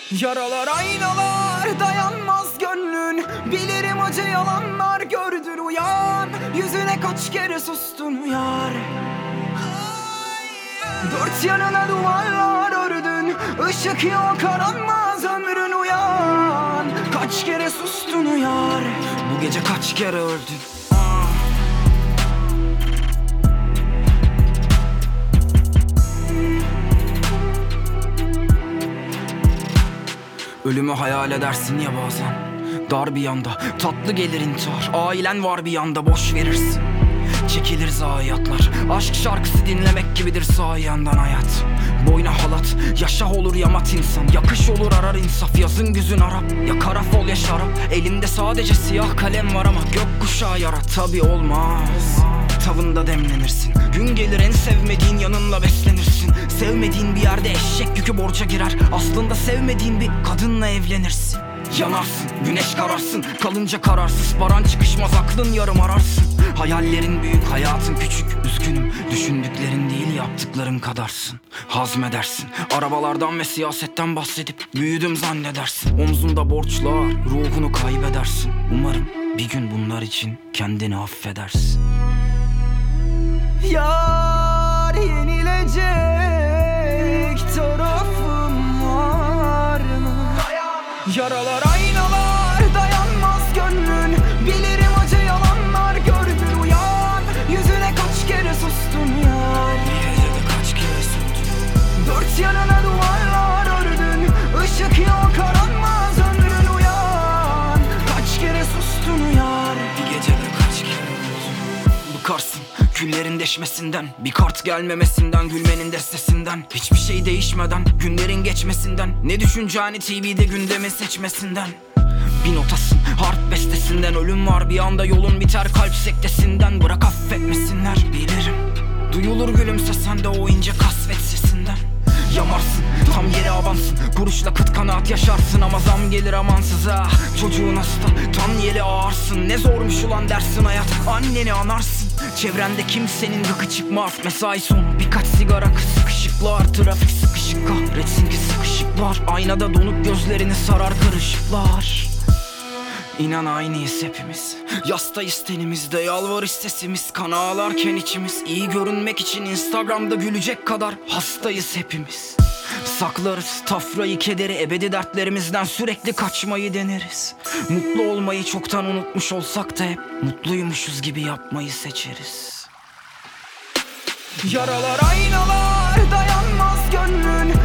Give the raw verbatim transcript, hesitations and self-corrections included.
Yaralar aynalar, dayanmaz gönlün. Bilirim acı yalanlar gördün, uyan. Yüzüne kaç kere sustun uyar. Dört yanına duvarlar ördün, ışık yok aranmaz ömrün, uyan. Kaç kere sustun uyar. Bu gece kaç kere öldün. Ölümü hayal edersin ya bazen, dar bir yanda, tatlı gelir intihar. Ailen var bir yanda, boş verirsin. Çekilir zayiatlar. Aşk şarkısı dinlemek gibidir sağ yandan hayat. Boyna halat, yaşa olur yamat insan. Yakış olur arar insaf, yazın güzün Arap. Ya karafol ya şarap, elimde sadece siyah kalem var ama gökkuşağı yara. Tabi olmaz, tavında demlenirsin. Gün gelir en sevmediğin yanınla beslenirsin. Sevmediğin bir yerde eşek yükü borca girer. Aslında sevmediğin bir kadınla evlenirsin. Yanarsın, güneş kararsın, kalınca kararsız. Paran çıkışmaz, aklın yarım ararsın. Hayallerin büyük, hayatın küçük. Üzgünüm, düşündüklerin değil yaptıkların kadarsın. Hazmedersin, arabalardan ve siyasetten bahsedip büyüdüm zannedersin. Omzunda borçlar, ruhunu kaybedersin. Umarım bir gün bunlar için kendini affedersin. Yar, yenilecek tarafım var mı? Yaralar aynalar, dayanmaz gönlün. Bilirim acı yalanlar gördün, uyan. Yüzüne kaç kere sustun yar. Bir gecede kaç kere sustun. Dört yanına duvarlar ördün, ışık yok aranmaz ömrün, uyan. Kaç kere sustun uyar. Bir gecede kaç kere öldün. Bıkarsın küllerin deşmesinden, bir kart gelmemesinden, gülmenin destesinden. Hiçbir şey değişmeden, günlerin geçmesinden. Ne düşüneceğini T V'de gündemin seçmesinden. Bir notasın harp bestesinden. Ölüm var bir anda, yolun biter kalp sektesinden. Bırak affetmesinler, bilirim. Duyulur gülümsesen de o ince kasvet sesinden. Yamarsın, tam yere avansın. Kuruşla kıt kanaat yaşarsın ama zam gelir amansız ha. Çocuğun hasta, tam yere ağırsın. Ne zormuş ulan dersin hayat, anneni anarsın. Çevrende kimsenin gıkı çıkmaz. Mesai sonu birkaç sigara, kız sıkışıklar. Trafik sıkışık, kahretsin ki sıkışıklar. Aynada donuk gözlerini sarar kırışıklar. İnan aynıyız hepimiz. Yastayız tenimizde, yalvarış sesimiz. Kan ağlarken içimiz. İyi görünmek için Instagram'da gülecek kadar hastayız hepimiz. Saklarız tafrayı, kederi, ebedi dertlerimizden sürekli kaçmayı deneriz. Mutlu olmayı çoktan unutmuş olsak da hep mutluymuşuz gibi yapmayı seçeriz. Yaralar aynalar, dayanmaz gönlün.